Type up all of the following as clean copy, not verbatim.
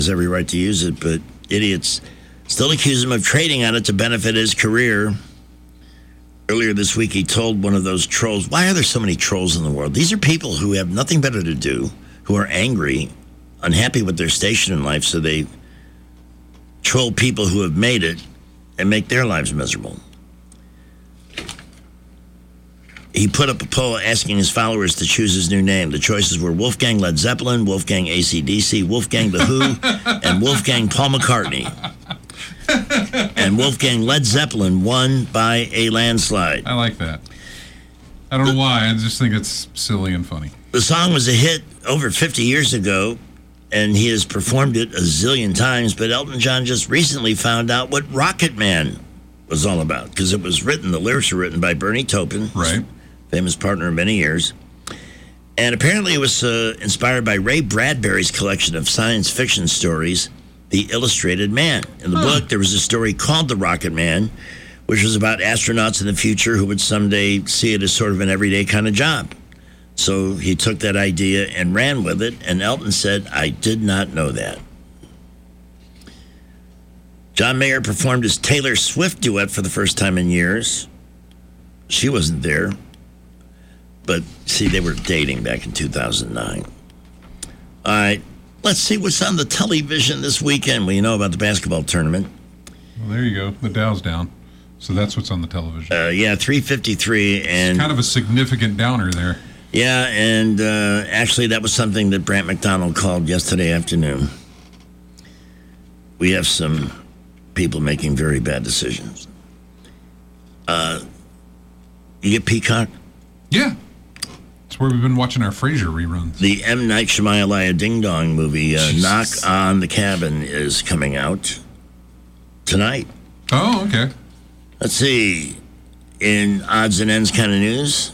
has every right to use it, but idiots still accuse him of trading on it to benefit his career. Earlier this week, he told one of those trolls, why are there so many trolls in the world? These are people who have nothing better to do, who are angry, unhappy with their station in life, so they troll people who have made it and make their lives miserable. He put up a poll asking his followers to choose his new name. The choices were Wolfgang Led Zeppelin, Wolfgang AC/DC, Wolfgang The Who, and Wolfgang Paul McCartney. And Wolfgang Led Zeppelin won by a landslide. I like that. I don't know why. I just think it's silly and funny. The song was a hit over 50 years ago, and he has performed it a zillion times, but Elton John just recently found out what Rocket Man was all about, because it was written, the lyrics were written by Bernie Taupin, right, famous partner of many years. And apparently it was inspired by Ray Bradbury's collection of science fiction stories, The Illustrated Man. In the book, there was a story called The Rocket Man, which was about astronauts in the future who would someday see it as sort of an everyday kind of job. So he took that idea and ran with it, and Elton said, I did not know that. John Mayer performed his Taylor Swift duet for the first time in years. She wasn't there. But, see, they were dating back in 2009. All right, let's see what's on the television this weekend. Well, you know about the basketball tournament. Well, there you go. The Dow's down. So that's what's on the television. Yeah, 3:53. And it's kind of a significant downer there. Yeah, and actually that was something that Brant McDonald called yesterday afternoon. We have some people making very bad decisions. You get Peacock? Yeah. It's where we've been watching our Frasier reruns. The M. Night Shyamalan Ding Dong movie, Knock on the Cabin, is coming out tonight. Oh, okay. Let's see. In odds and ends kind of news,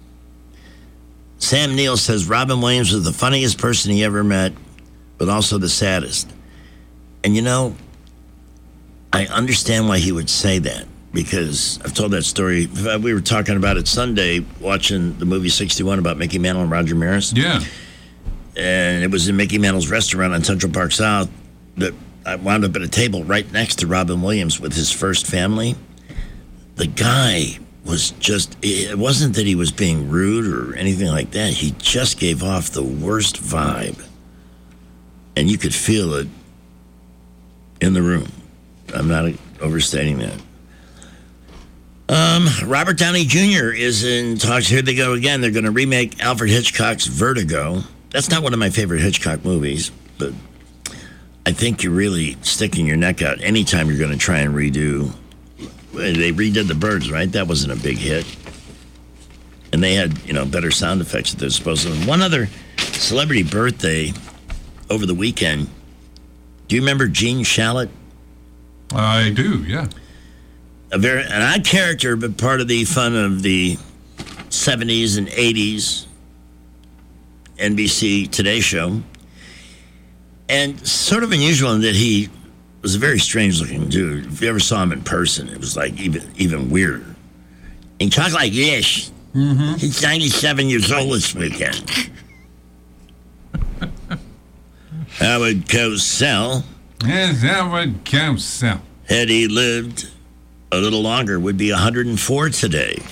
Sam Neill says Robin Williams was the funniest person he ever met, but also the saddest. And you know, I understand why he would say that, because I've told that story. We were talking about it Sunday, watching the movie 61 about Mickey Mantle and Roger Maris. Yeah. And it was in Mickey Mantle's restaurant on Central Park South that I wound up at a table right next to Robin Williams with his first family. The guy was just, it wasn't that he was being rude or anything like that. He just gave off the worst vibe. And you could feel it in the room. I'm not overstating that. Robert Downey Jr. is in talks. Here they go again. They're going to remake Alfred Hitchcock's Vertigo. That's not one of my favorite Hitchcock movies, but I think you're really sticking your neck out anytime you're going to try and redo. They redid The Birds, right? That wasn't a big hit. And they had, better sound effects that they're supposed to. One other celebrity birthday over the weekend. Do you remember Gene Shalit? I do, yeah. An odd character, but part of the fun of the 70s and 80s NBC Today Show. And sort of unusual in that he was a very strange-looking dude. If you ever saw him in person, it was like even weirder. He talked like this. Mm-hmm. He's 97 years old this weekend. Howard Cosell. Yes, Howard Cosell. Had he lived a little longer, would be 104 today.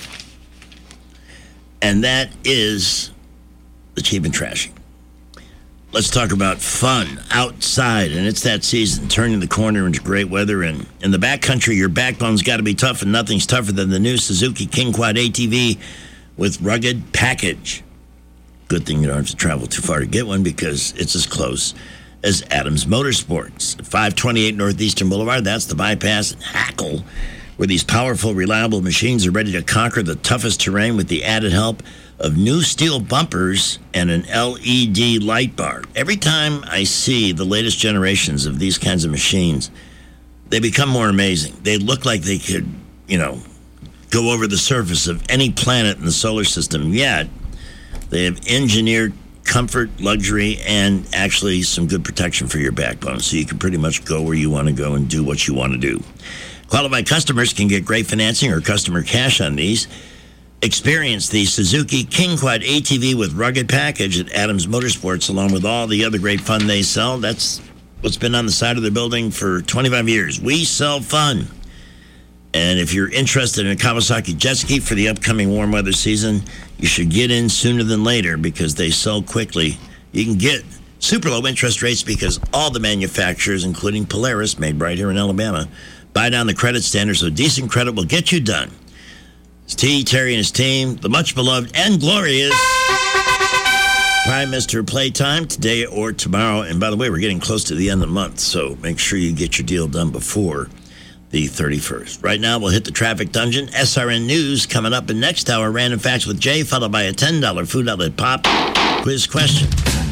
And that is the Cheap and Trashy. Let's talk about fun outside, and it's that season, turning the corner into great weather. And in the backcountry, your backbone's got to be tough, and nothing's tougher than the new Suzuki King Quad ATV with rugged package. Good thing you don't have to travel too far to get one, because it's as close as Adams Motorsports. At 528 Northeastern Boulevard, that's the bypass in Hackle, where these powerful, reliable machines are ready to conquer the toughest terrain with the added help of new steel bumpers and an LED light bar. Every time I see the latest generations of these kinds of machines, they become more amazing. They look like they could, go over the surface of any planet in the solar system. Yet, they have engineered comfort, luxury, and actually some good protection for your backbone, so you can pretty much go where you want to go and do what you want to do. Qualified customers can get great financing or customer cash on these. Experience the Suzuki King Quad ATV with rugged package at Adams Motorsports, along with all the other great fun they sell. That's what's been on the side of the building for 25 years. We sell fun. And if you're interested in a Kawasaki jet ski for the upcoming warm weather season, you should get in sooner than later because they sell quickly. You can get super low interest rates because all the manufacturers, including Polaris, made right here in Alabama, buy down the credit standard, so decent credit will get you done. It's T. Terry and his team, the much beloved and glorious Prime Minister Playtime today or tomorrow. And by the way, we're getting close to the end of the month, so make sure you get your deal done before the 31st. Right now, we'll hit the traffic dungeon. SRN News coming up in next hour. Random Facts with Jay, followed by a $10 Food Outlet Pop quiz question.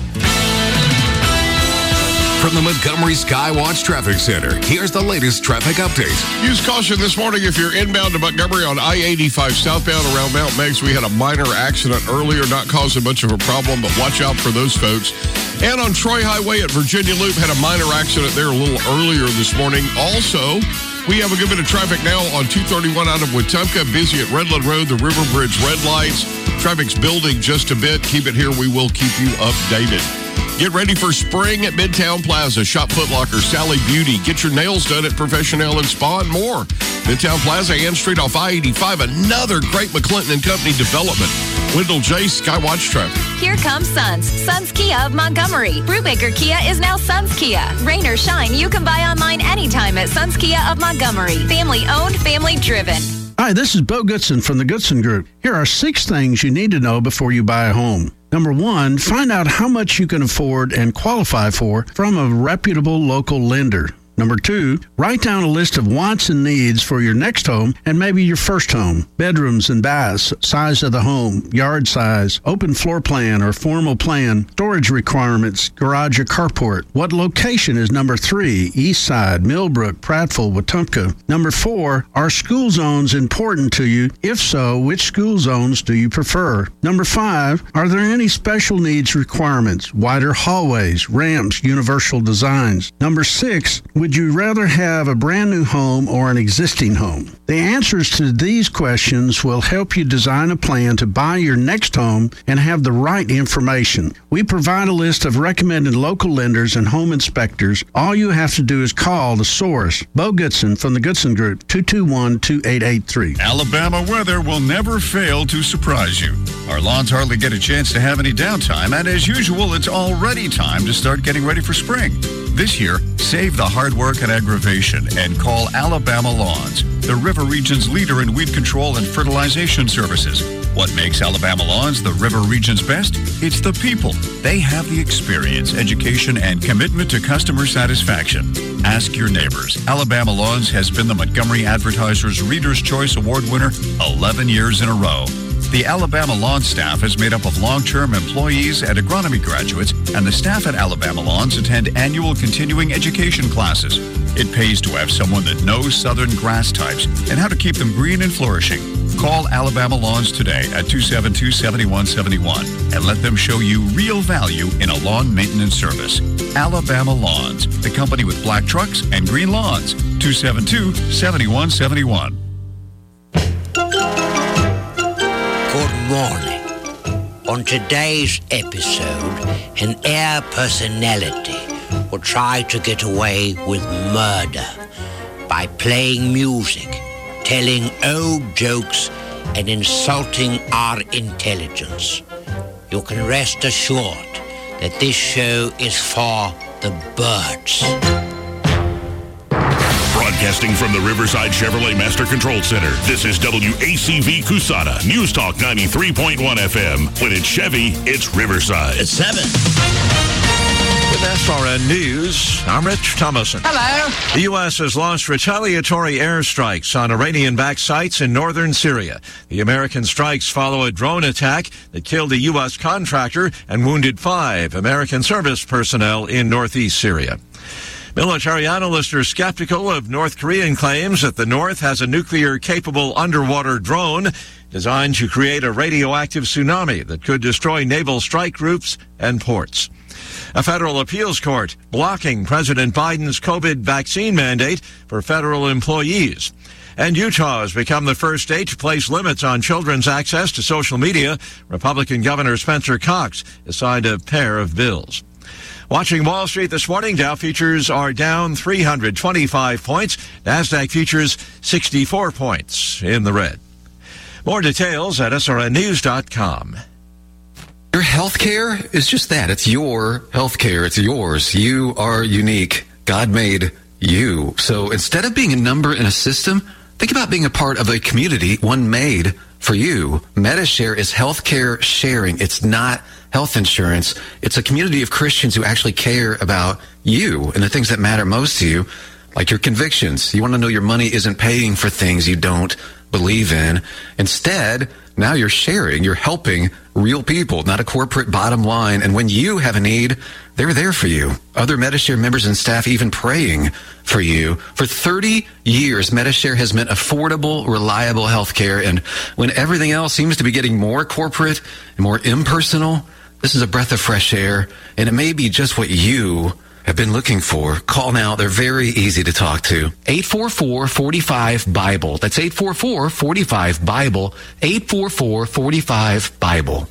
From the Montgomery Skywatch Traffic Center, here's the latest traffic update. Use caution this morning if you're inbound to Montgomery on I-85 southbound around Mount Meigs. We had a minor accident earlier, not causing much of a problem, but watch out for those folks. And on Troy Highway at Virginia Loop, had a minor accident there a little earlier this morning. Also, we have a good bit of traffic now on 231 out of Wetumpka, busy at Redland Road, the River Bridge red lights. Traffic's building just a bit. Keep it here. We will keep you updated. Get ready for spring at Midtown Plaza. Shop Foot Locker, Sally Beauty. Get your nails done at Professional and Spa and more. Midtown Plaza, Ann Street off I-85. Another great McClinton & Company development. Wendell J. Skywatch Traffic. Here comes Suns. Suns Kia of Montgomery. Brubaker Kia is now Suns Kia. Rain or shine, you can buy online anytime at Suns Kia of Montgomery. Family owned, family driven. Hi, this is Bo Goodson from the Goodson Group. Here are 6 things you need to know before you buy a home. Number 1, find out how much you can afford and qualify for from a reputable local lender. Number 2, write down a list of wants and needs for your next home and maybe your first home. Bedrooms and baths, size of the home, yard size, open floor plan or formal plan, storage requirements, garage or carport. What location is number 3? East Side, Millbrook, Prattville, Wetumpka. Number 4, are school zones important to you? If so, which school zones do you prefer? Number 5, are there any special needs requirements? Wider hallways, ramps, universal designs. Number 6, would you rather have a brand new home or an existing home? The answers to these questions will help you design a plan to buy your next home and have the right information. We provide a list of recommended local lenders and home inspectors. All you have to do is call the source. Bo Goodson from the Goodson Group, 221-2883. Alabama weather will never fail to surprise you. Our lawns hardly get a chance to have any downtime, and as usual, it's already time to start getting ready for spring. This year, save the hard work and aggravation and call Alabama Lawns, the River Region's leader in weed control and fertilization services. What makes Alabama Lawns the River Region's best? It's the people. They have the experience, education, and commitment to customer satisfaction. Ask your neighbors. Alabama Lawns has been the Montgomery Advertiser's Reader's Choice Award winner 11 years in a row. The Alabama Lawn staff is made up of long-term employees and agronomy graduates, and the staff at Alabama Lawns attend annual continuing education classes. It pays to have someone that knows southern grass types and how to keep them green and flourishing. Call Alabama Lawns today at 272-7171 and let them show you real value in a lawn maintenance service. Alabama Lawns, the company with black trucks and green lawns. 272-7171. Good morning. On today's episode, an air personality will try to get away with murder by playing music, telling old jokes, and insulting our intelligence. You can rest assured that this show is for the birds. Broadcasting from the Riverside Chevrolet Master Control Center, this is WACV Cusana, News Talk 93.1 FM. When it's Chevy, it's Riverside. It's 7. With SRN News, I'm Rich Thomason. Hello. The U.S. has launched retaliatory airstrikes on Iranian-backed sites in northern Syria. The American strikes follow a drone attack that killed a U.S. contractor and wounded 5 American service personnel in northeast Syria. Military analysts are skeptical of North Korean claims that the North has a nuclear-capable underwater drone designed to create a radioactive tsunami that could destroy naval strike groups and ports. A federal appeals court blocking President Biden's COVID vaccine mandate for federal employees. And Utah has become the first state to place limits on children's access to social media. Republican Governor Spencer Cox has signed a pair of bills. Watching Wall Street this morning, Dow futures are down 325 points. NASDAQ futures 64 points in the red. More details at srnnews.com. Your healthcare is just that. It's your healthcare. It's yours. You are unique. God made you. So instead of being a number in a system, think about being a part of a community, one made for you. MediShare is healthcare sharing. It's not health insurance. It's a community of Christians who actually care about you and the things that matter most to you, like your convictions. You want to know your money isn't paying for things you don't believe in. Instead, now you're sharing, you're helping real people, not a corporate bottom line. And when you have a need, they're there for you. Other MediShare members and staff even praying for you. For 30 years, MediShare has meant affordable, reliable health care. And when everything else seems to be getting more corporate and more impersonal, this is a breath of fresh air. And it may be just what you have been looking for. Call now. They're very easy to talk to. 844-45-BIBLE. That's 844-45-BIBLE. 844-45-BIBLE.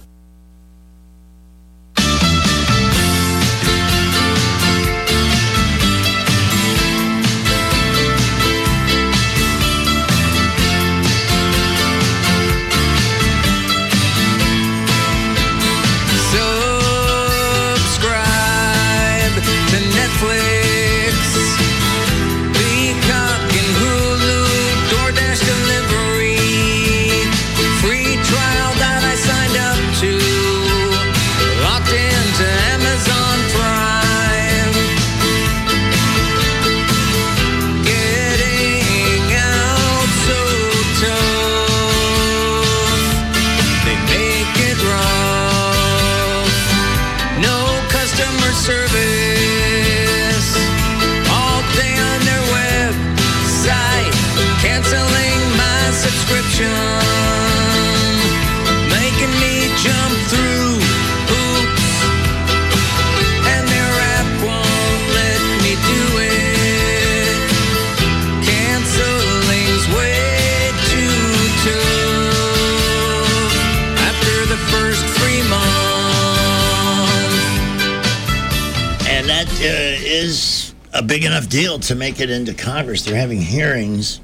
Making me jump through hoops, and their app won't let me do it. Cancelling's way too tough after the first free month. And that is a big enough deal to make it into Congress. They're having hearings.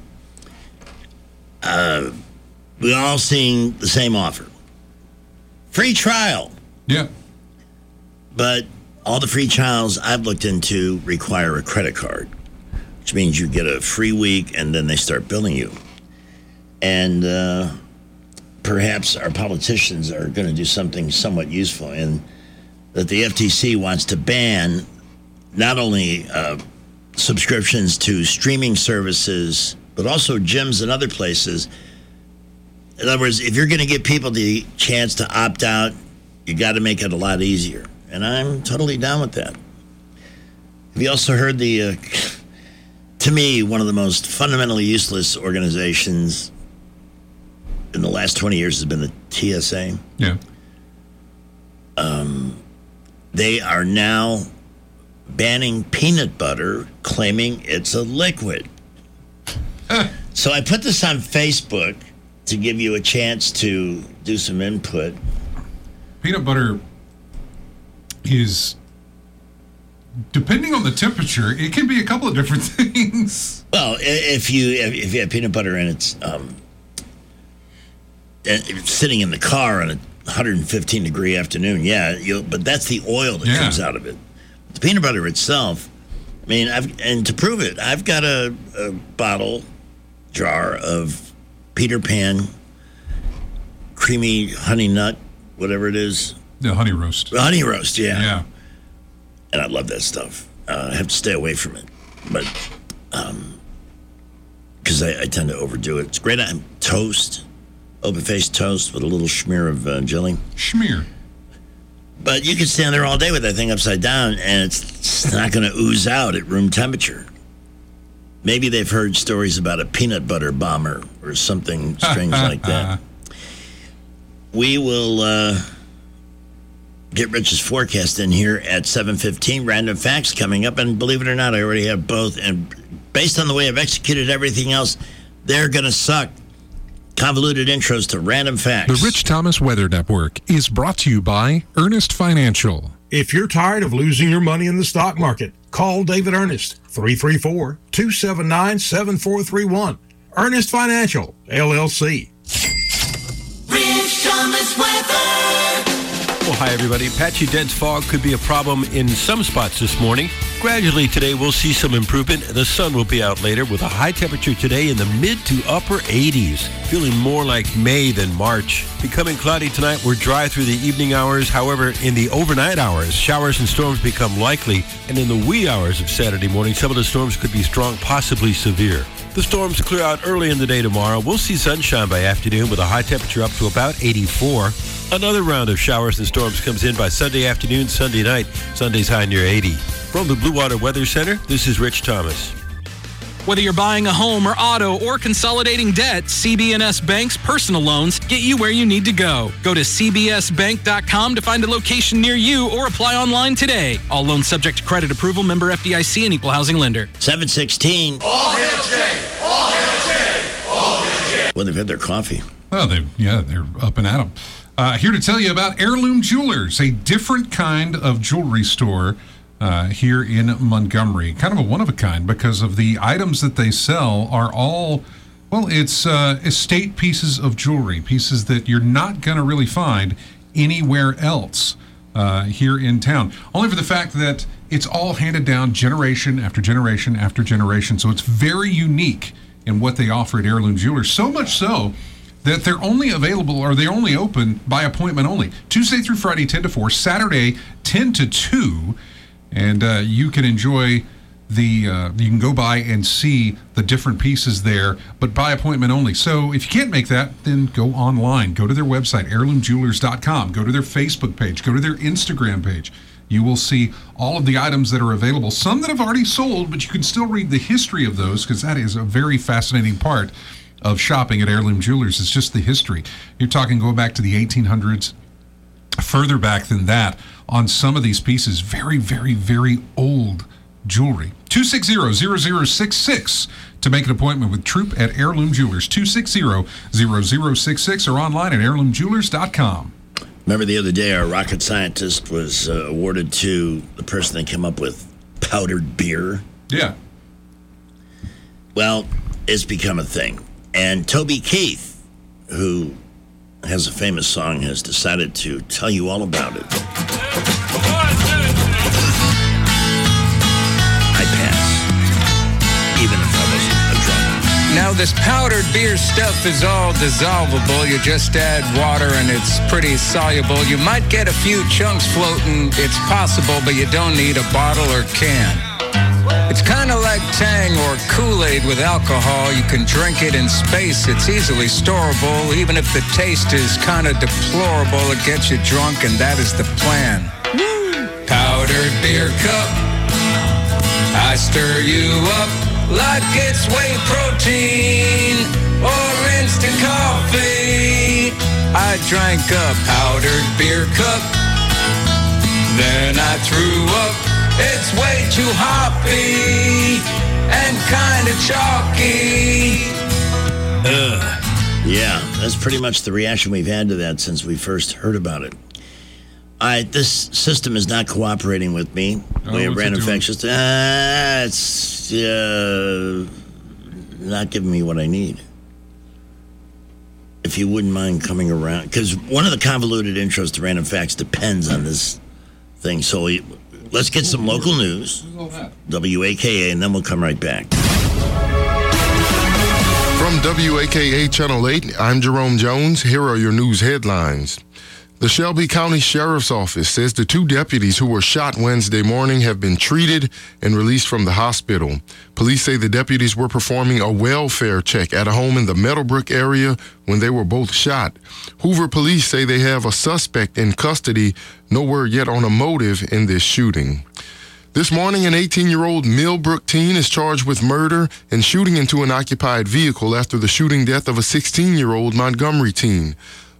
We're all seeing the same offer. Free trial. Yeah. But all the free trials I've looked into require a credit card, which means you get a free week and then they start billing you. And perhaps our politicians are going to do something somewhat useful in that the FTC wants to ban not only subscriptions to streaming services, but also gyms and other places. In other words, if you're going to give people the chance to opt out, you got to make it a lot easier. And I'm totally down with that. Have you also heard the, to me, one of the most fundamentally useless organizations in the last 20 years has been the TSA? Yeah. They are now banning peanut butter, claiming it's a liquid. So I put this on Facebook to give you a chance to do some input. Peanut butter is, depending on the temperature, it can be a couple of different things. Well, if you have peanut butter and it's sitting in the car on a 115 degree afternoon, but that's the oil that comes out of it. The peanut butter itself, I mean, and to prove it, I've got a bottle jar of Peter Pan creamy honey nut, whatever it is. The honey roast. Honey roast, yeah. Yeah. And I love that stuff. I have to stay away from it, but because I tend to overdo it. It's great on toast, open-faced toast with a little smear of jelly. Schmear. But you can stand there all day with that thing upside down, and it's not going to ooze out at room temperature. Maybe they've heard stories about a peanut butter bomber or something strange like that. We will get Rich's forecast in here at 7:15. Random facts coming up, and believe it or not, I already have both. And based on the way I've executed everything else, they're going to suck. Convoluted intros to random facts. The Rich Thomas Weather Network is brought to you by Earnest Financial. If you're tired of losing your money in the stock market, call David Earnest, 334-279-7431. Earnest Financial, LLC. Rich Thomas weather. Well, hi, everybody. Patchy dense fog could be a problem in some spots this morning. Gradually today, we'll see some improvement. The sun will be out later with a high temperature today in the mid to upper 80s. Feeling more like May than March. Becoming cloudy tonight. We're dry through the evening hours. However, in the overnight hours, showers and storms become likely. And in the wee hours of Saturday morning, some of the storms could be strong, possibly severe. The storms clear out early in the day tomorrow. We'll see sunshine by afternoon with a high temperature up to about 84. Another round of showers and storms comes in by Sunday afternoon, Sunday night. Sunday's high near 80. From the Blue Water Weather Center, this is Rich Thomas. Whether you're buying a home or auto or consolidating debt, CB&S Bank's personal loans get you where you need to go. Go to cbsbank.com to find a location near you or apply online today. All loans subject to credit approval, member FDIC, and equal housing lender. 716. All hail Jay! All hail Jay! All hail Jay! Well, they've had their coffee. Well, they're up and at 'em. Here to tell you about Heirloom Jewelers, a different kind of jewelry store here in Montgomery. Kind of a one-of-a-kind because of the items that they sell are all, well, it's estate pieces of jewelry, pieces that you're not going to really find anywhere else here in town. Only for the fact that it's all handed down generation after generation after generation. So it's very unique in what they offer at Heirloom Jewelers. So much so that they're only available, or they only open by appointment only. Tuesday through Friday, 10 to 4. Saturday, 10 to 2. And you can enjoy you can go by and see the different pieces there, but by appointment only. So if you can't make that, then go online. Go to their website, heirloomjewelers.com. Go to their Facebook page. Go to their Instagram page. You will see all of the items that are available. Some that have already sold, but you can still read the history of those because that is a very fascinating part of shopping at Heirloom Jewelers. It's just the history. You're talking going back to the 1800s, further back than that, on some of these pieces. Very, very, very old jewelry. 260-0066 to make an appointment with Troop at Heirloom Jewelers. 260-0066 or online at heirloomjewelers.com. Remember the other day, our rocket scientist was awarded to the person that came up with powdered beer? Yeah. Well, it's become a thing. And Toby Keith, who has a famous song, has decided to tell you all about it. I pass, even if I wasn't a drunk. Now, this powdered beer stuff is all dissolvable. You just add water and it's pretty soluble. You might get a few chunks floating. It's possible, but you don't need a bottle or can. It's kind of like Tang or Kool-Aid with alcohol. You can drink it in space. It's easily storable. Even if the taste is kind of deplorable, it gets you drunk, and that is the plan. Powdered beer cup, I stir you up like it's whey protein or instant coffee. I drank a powdered beer cup, then I threw up. It's way too hoppy and kind of chalky. Yeah, that's pretty much the reaction we've had to that since we first heard about it. This system is not cooperating with me. We have random facts. It's not giving me what I need. If you wouldn't mind coming around, because one of the convoluted intros to random facts depends on this thing. So let's get some local news, WAKA, and then we'll come right back. From WAKA Channel 8, I'm Jerome Jones. Here are your news headlines. The Shelby County Sheriff's Office says the two deputies who were shot Wednesday morning have been treated and released from the hospital. Police say the deputies were performing a welfare check at a home in the Meadowbrook area when they were both shot. Hoover police say they have a suspect in custody. No word yet on a motive in this shooting. This morning, an 18-year-old Millbrook teen is charged with murder and shooting into an occupied vehicle after the shooting death of a 16-year-old Montgomery teen.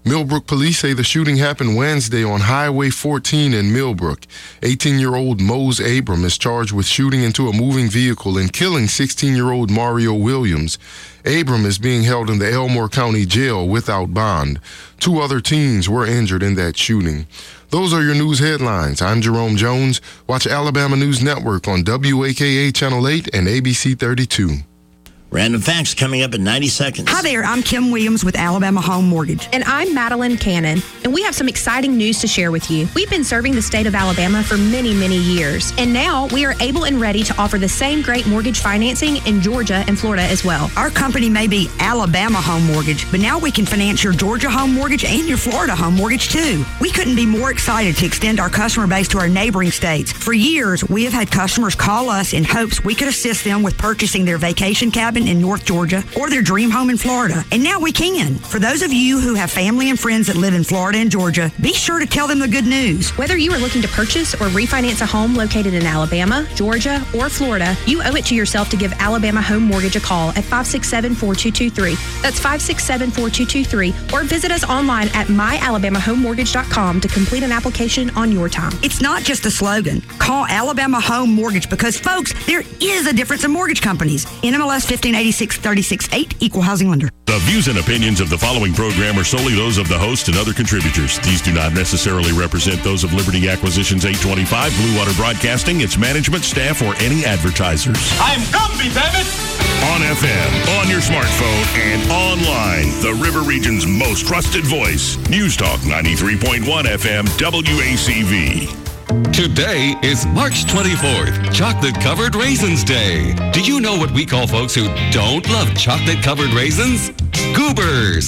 Millbrook police say the shooting happened Wednesday on Highway 14 in Millbrook. 18-year-old Mose Abram is charged with shooting into a moving vehicle and killing 16-year-old Mario Williams. Abram is being held in the Elmore County Jail without bond. 2 other teens were injured in that shooting. Those are your news headlines. I'm Jerome Jones. Watch Alabama News Network on WAKA Channel 8 and ABC 32. Random facts coming up in 90 seconds. Hi there, I'm Kim Williams with Alabama Home Mortgage. And I'm Madeline Cannon, and we have some exciting news to share with you. We've been serving the state of Alabama for many, many years, and now we are able and ready to offer the same great mortgage financing in Georgia and Florida as well. Our company may be Alabama Home Mortgage, but now we can finance your Georgia home mortgage and your Florida home mortgage too. We couldn't be more excited to extend our customer base to our neighboring states. For years, we have had customers call us in hopes we could assist them with purchasing their vacation cabin in North Georgia or their dream home in Florida. And now we can. For those of you who have family and friends that live in Florida and Georgia, be sure to tell them the good news. Whether you are looking to purchase or refinance a home located in Alabama, Georgia, or Florida, you owe it to yourself to give Alabama Home Mortgage a call at 567-4223. That's 567-4223. Or visit us online at myalabamahomemortgage.com to complete an application on your time. It's not just a slogan. Call Alabama Home Mortgage because, folks, there is a difference in mortgage companies. NMLS 1586-36-8, Equal Housing Lender. The views and opinions of the following program are solely those of the host and other contributors. These do not necessarily represent those of Liberty Acquisitions 825, Blue Water Broadcasting, its management, staff, or any advertisers. I'm Gumby, baby! On FM, on your smartphone, and online, the River Region's most trusted voice. News Talk 93.1 FM, WACV. Today is March 24th, Chocolate-Covered Raisins Day. Do you know what we call folks who don't love chocolate-covered raisins? Goobers!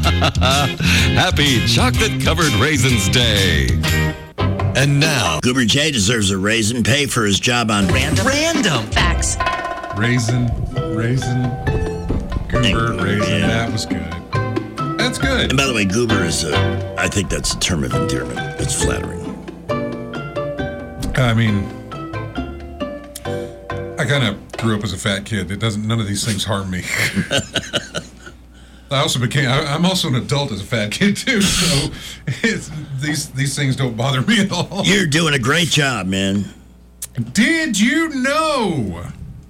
Happy Chocolate-Covered Raisins Day. And now, Goober J deserves a raisin. Pay for his job on Random Facts. Raisin, goober, raisin. Yeah. That was good. That's good. And by the way, goober is I think that's a term of endearment. It's flattering. I mean, I kind of grew up as a fat kid. None of these things harm me. I also I'm also an adult as a fat kid too, so these things don't bother me at all. You're doing a great job, man. Did you know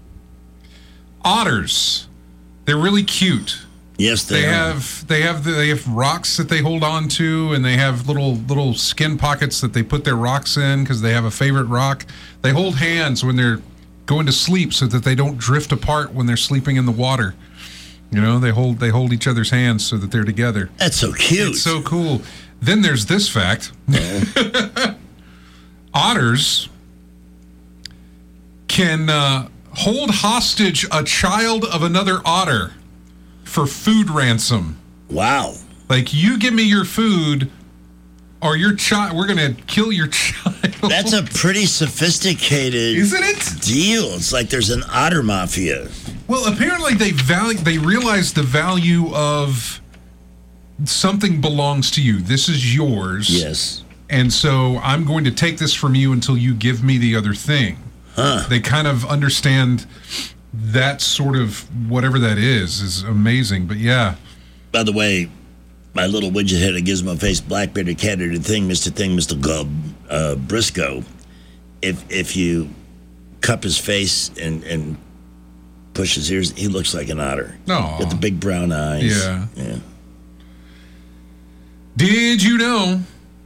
otters? They're really cute. Yes, they are. They have rocks that they hold on to, and they have little skin pockets that they put their rocks in because they have a favorite rock. They hold hands when they're going to sleep so that they don't drift apart when they're sleeping in the water. You know, they hold each other's hands so that they're together. That's so cute. It's so cool. Then there's this fact. Otters can hold hostage a child of another otter for food ransom. Wow. Like, you give me your food or your child, we're going to kill your child. That's a pretty sophisticated Isn't it? deal. It's like there's an otter mafia. Well, apparently they realize the value of something belongs to you. This is yours. Yes. And so I'm going to take this from you until you give me the other thing. Huh. They kind of understand that sort of whatever that is amazing. But yeah. By the way, my little widget-headed gizmo-faced black-bearded cat-eared thing, Mr. Gubb Briscoe, if you cup his face and push his ears, he looks like an otter. Aww. With the big brown eyes. Yeah. Did you know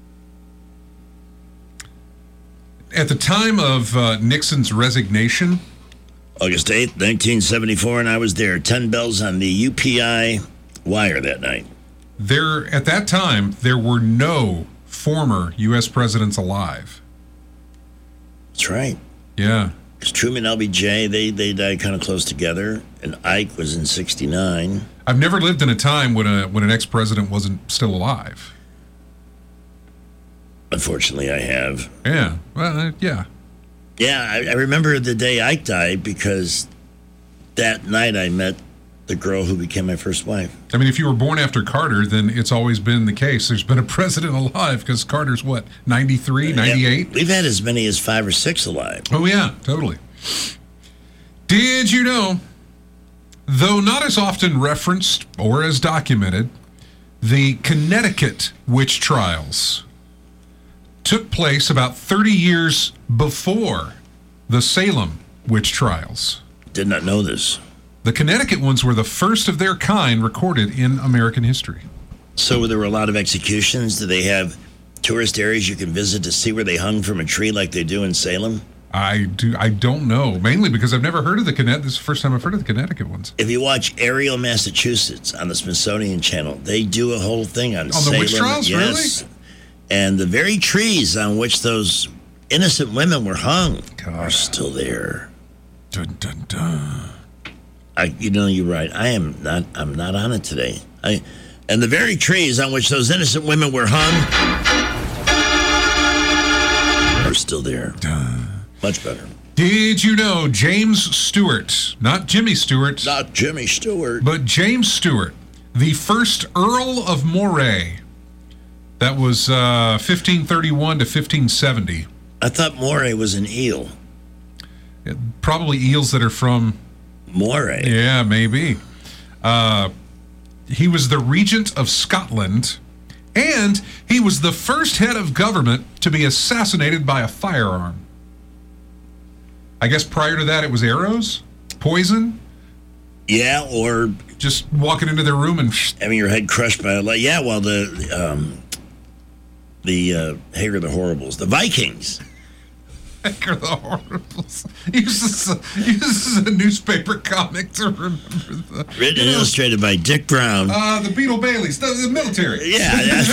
at the time of Nixon's resignation, August 8th, 1974, and I was there. 10 bells on the UPI wire that night. At that time, there were no former U.S. presidents alive. That's right. Yeah. Because Truman and LBJ, they died kind of close together, and Ike was in 69. I've never lived in a time when an ex-president wasn't still alive. Unfortunately, I have. Yeah. Well, yeah. Yeah, I remember the day Ike died because that night I met the girl who became my first wife. I mean, if you were born after Carter, then it's always been the case. There's been a president alive because Carter's, 93, 98? We've had as many as 5 or 6 alive. Oh, yeah, totally. Did you know, though not as often referenced or as documented, The Connecticut witch trials took place about 30 years before the Salem witch trials. Did not know this. The Connecticut ones were the first of their kind recorded in American history. So there were a lot of executions. Do they have tourist areas you can visit to see where they hung from a tree like they do in Salem? I don't know, mainly because I've never heard of the Connecticut. This is the first time I've heard of the Connecticut ones. If you watch Ariel, Massachusetts on the Smithsonian Channel, they do a whole thing on Salem. The witch trials, yes. Really? And the very trees on which those innocent women were hung are still there. Dun, dun, dun. You're right. I'm not on it today. And the very trees on which those innocent women were hung are still there. Much better. Did you know James Stewart, not Jimmy Stewart. Not Jimmy Stewart. But James Stewart, the first Earl of Moray. That was 1531 to 1570. I thought Moray was an eel. Probably eels that are from... Moray. Yeah, maybe. He was the regent of Scotland, and he was the first head of government to be assassinated by a firearm. I guess prior to that, it was arrows, poison. Yeah, or just walking into their room and having your head crushed by a light. Yeah, well, the Hager the Horribles, the Vikings. Hager the Horribles. Uses a newspaper comic to remember the. Written and illustrated by Dick Brown. The Beetle Baileys, the military. Yeah.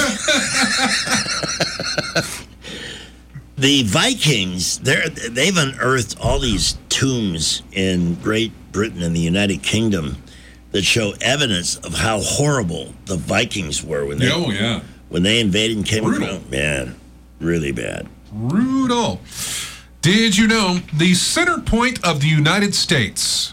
The Vikings, they've unearthed all these tombs in Great Britain and the United Kingdom that show evidence of how horrible the Vikings were when they when they invaded and came around. Man, really bad. Brutal. Did you know the center point of the United States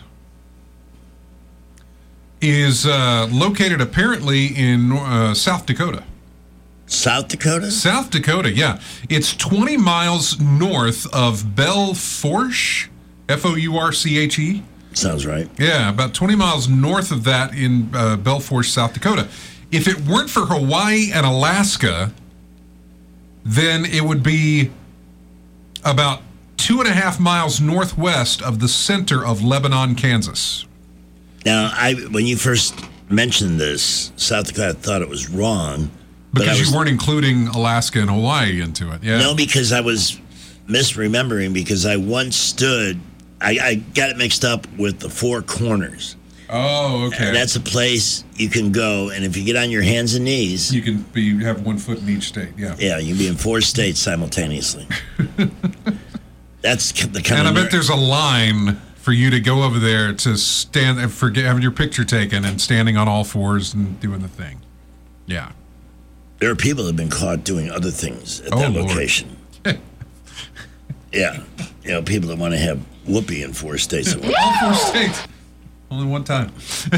is located apparently in South Dakota? South Dakota? South Dakota, yeah. It's 20 miles north of Belfourche, Fourche. Sounds right. Yeah, about 20 miles north of that in Belfourche, South Dakota. If it weren't for Hawaii and Alaska, then it would be about 2.5 miles northwest of the center of Lebanon, Kansas. Now, when you first mentioned this, South Dakota, I thought it was wrong. Because you weren't including Alaska and Hawaii into it, yeah? No, because I was misremembering, because I once stood, I got it mixed up with the Four Corners. Oh, okay. And that's a place you can go, and if you get on your hands and knees... You can have 1 foot in each state, yeah. Yeah, you can be in 4 states simultaneously. That's the kind And of... I bet there's a line for you to go over there to stand and having your picture taken and standing on all fours and doing the thing. Yeah. There are people that have been caught doing other things at that location. Yeah. People that want to have whoopee in 4 states. All 4 states. Only one time.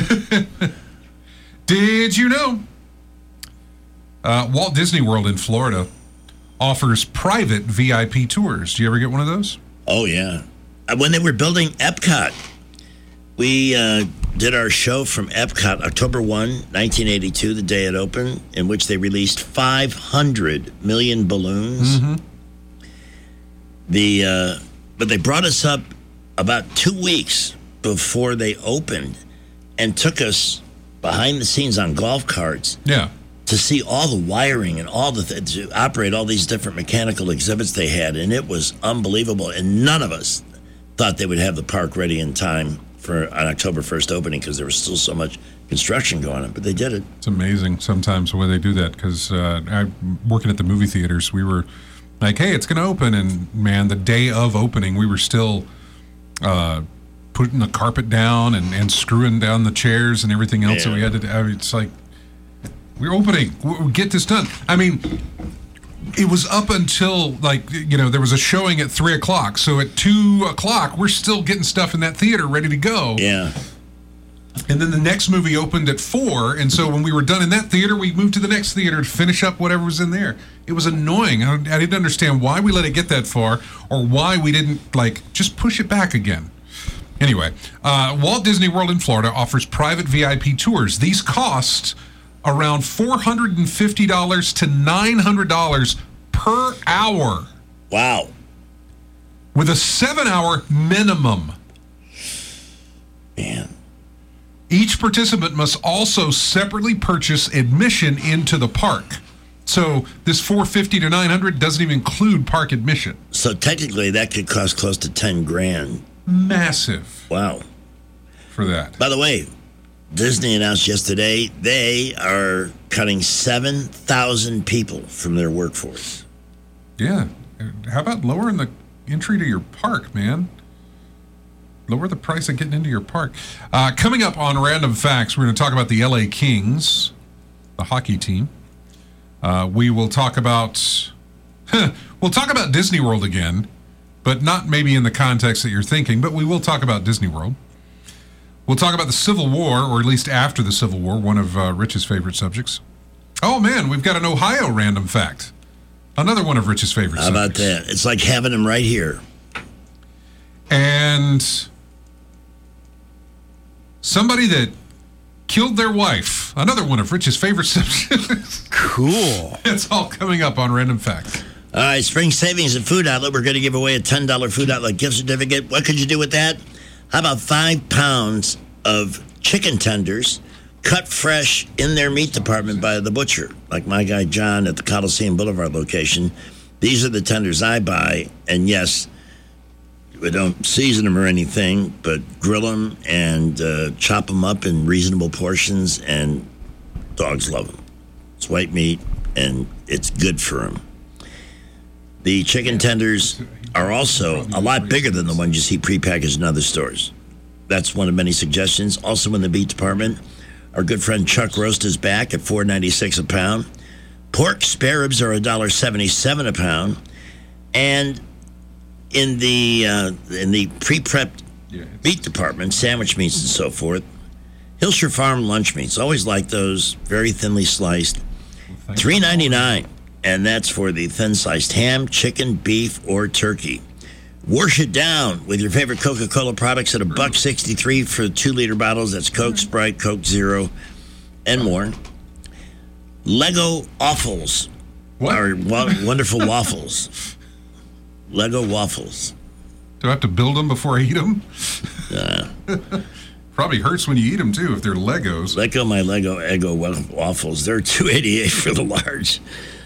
Did you know Walt Disney World in Florida offers private VIP tours? Do you ever get one of those? Oh, yeah. When they were building Epcot, we did our show from Epcot October 1, 1982, the day it opened, in which they released 500 million balloons. Mm-hmm. But they brought us up about 2 weeks before they opened and took us behind the scenes on golf carts to see all the wiring and all to operate all these different mechanical exhibits they had, and it was unbelievable. And none of us thought they would have the park ready in time for an October 1st opening because there was still so much construction going on, but they did it. It's amazing sometimes the way they do that, because working at the movie theaters, we were like, hey, it's going to open, and man, the day of opening, we were still putting the carpet down and screwing down the chairs and everything else that we had to do. It's like, we're opening, we'll get this done. I mean, it was up until, there was a showing at 3 o'clock. So at 2 o'clock, we're still getting stuff in that theater ready to go. Yeah. And then the next movie opened at 4. And so when we were done in that theater, we moved to the next theater to finish up whatever was in there. It was annoying. I didn't understand why we let it get that far, or why we didn't, just push it back again. Anyway, Walt Disney World in Florida offers private VIP tours. These cost around $450 to $900 per hour. Wow. With a 7-hour minimum. Man. Each participant must also separately purchase admission into the park. So this $450 to $900 doesn't even include park admission. So technically that could cost close to $10,000. Massive. Wow. For that. By the way, Disney announced yesterday they are cutting 7,000 people from their workforce. Yeah. How about lowering the entry to your park, man? Lower the price of getting into your park. Coming up on Random Facts, we're going to talk about the LA Kings, the hockey team. We will talk about Disney World again, but not maybe in the context that you're thinking, but we will talk about Disney World. We'll talk about the Civil War, or at least after the Civil War, one of Rich's favorite subjects. Oh, man, we've got an Ohio Random Fact. Another one of Rich's favorite subjects. How about that? It's like having him right here. And somebody that killed their wife. Another one of Rich's favorite subjects. Cool. It's all coming up on Random Facts. All right, Spring Savings and Food Outlet. We're going to give away a $10 Food Outlet gift certificate. What could you do with that? How about 5 pounds of chicken tenders cut fresh in their meat department by the butcher, like my guy John at the Coliseum Boulevard location. These are the tenders I buy, and yes, we don't season them or anything, but grill them and chop them up in reasonable portions, and dogs love them. It's white meat, and it's good for them. The chicken tenders are also a lot bigger than the ones you see prepackaged in other stores. That's one of many suggestions. Also in the meat department, our good friend Chuck Roast is back at $4.96 a pound. Pork spare ribs are $1.77 a pound. And in the pre-prepped meat department, sandwich meats and so forth, Hillshire Farm lunch meats, always like those, very thinly sliced, $3.99, and that's for the thin-sliced ham, chicken, beef, or turkey. Wash it down with your favorite Coca-Cola products at $1.63 for 2-liter bottles. That's Coke, Sprite, Coke Zero, and more. Lego Waffles are wonderful waffles. Lego waffles. Do I have to build them before I eat them? Probably hurts when you eat them, too, if they're Legos. Let go my Lego Eggo waffles. They're $2.88 for the large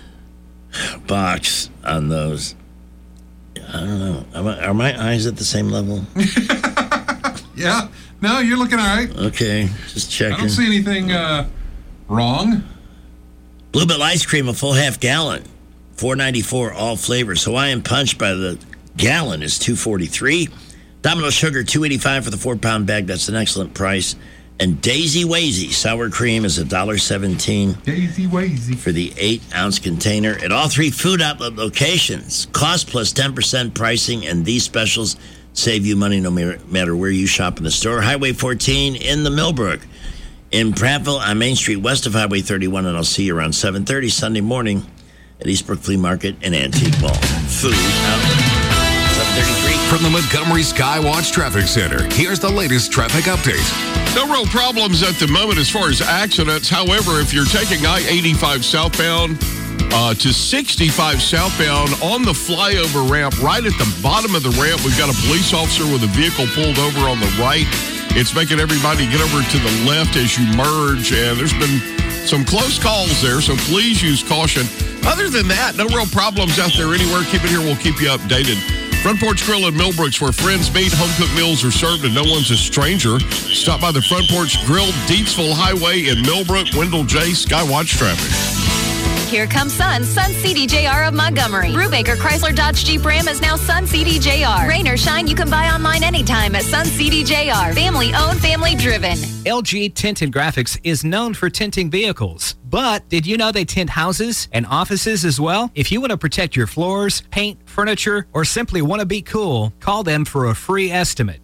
box on those. I don't know. Are my eyes at the same level? Yeah. No, you're looking all right. Okay. Just checking. I don't see anything wrong. Bluebell ice cream, a full half gallon. $4.94, all flavors. Hawaiian Punch by the gallon is $2.43. Domino Sugar, $2.85 for the 4-pound bag. That's an excellent price. And Daisy Wazy sour cream is $1.17. Daisy Wazy for the 8-ounce container at all 3 food outlet locations. Cost plus 10% pricing, and these specials save you money no matter where you shop in the store. Highway 14 in the Millbrook. In Prattville on Main Street west of Highway 31, and I'll see you around 7:30 Sunday morning at Eastbrook Flea Market and Antique Mall. Food outlet. 733. From the Montgomery Skywatch Traffic Center, here's the latest traffic update. No real problems at the moment as far as accidents. However, if you're taking I-85 southbound to 65 southbound on the flyover ramp, right at the bottom of the ramp, we've got a police officer with a vehicle pulled over on the right. It's making everybody get over to the left as you merge, and there's been some close calls there, so please use caution. Other than that, no real problems out there anywhere. Keep it here. We'll keep you updated. Front Porch Grill in Millbrooks, where friends meet, home-cooked meals are served, and no one's a stranger. Stop by the Front Porch Grill, Deepsville Highway in Millbrook. Wendell J. Skywatch Traffic. Here comes Sun CDJR of Montgomery. Brubaker Chrysler Dodge Jeep Ram is now Sun CDJR. Rain or shine, you can buy online anytime at Sun CDJR. Family owned, family driven. LG Tint and Graphics is known for tinting vehicles. But did you know they tint houses and offices as well? If you want to protect your floors, paint, furniture, or simply want to be cool, call them for a free estimate.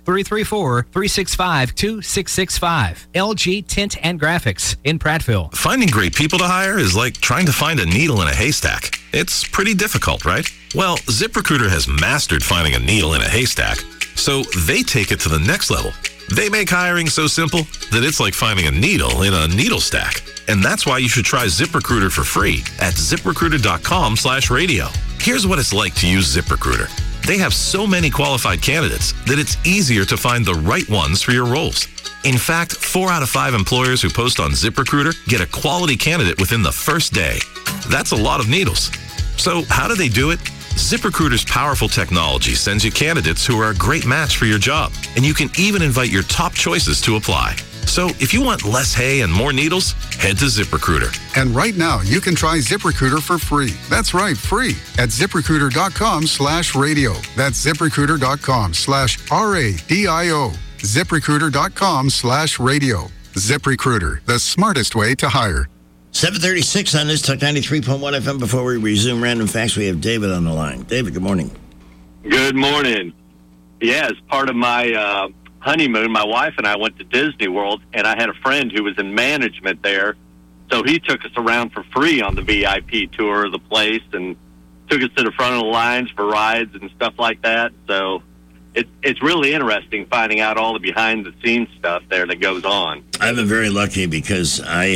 334-365-2665. LG Tint and Graphics in Prattville. Finding great people to hire is like trying to find a needle in a haystack. It's pretty difficult, right? Well, ZipRecruiter has mastered finding a needle in a haystack, so they take it to the next level. They make hiring so simple that it's like finding a needle in a needle stack. And that's why you should try ZipRecruiter for free at ZipRecruiter.com/radio. Here's what it's like to use ZipRecruiter. They have so many qualified candidates that it's easier to find the right ones for your roles. In fact, 4 out of 5 employers who post on ZipRecruiter get a quality candidate within the first day. That's a lot of needles. So how do they do it? ZipRecruiter's powerful technology sends you candidates who are a great match for your job, and you can even invite your top choices to apply. So if you want less hay and more needles, head to ZipRecruiter. And right now, you can try ZipRecruiter for free. That's right, free at ZipRecruiter.com/radio. That's ZipRecruiter.com/RADIO. ZipRecruiter.com/radio. ZipRecruiter, the smartest way to hire. 7:36 on this Talk 93.1 FM. Before we resume random facts, we have David on the line. David, good morning. Good morning. Yeah, as part of my honeymoon, my wife and I went to Disney World, and I had a friend who was in management there, so he took us around for free on the VIP tour of the place and took us to the front of the lines for rides and stuff like that. So it's really interesting finding out all the behind-the-scenes stuff there that goes on. I've been very lucky because I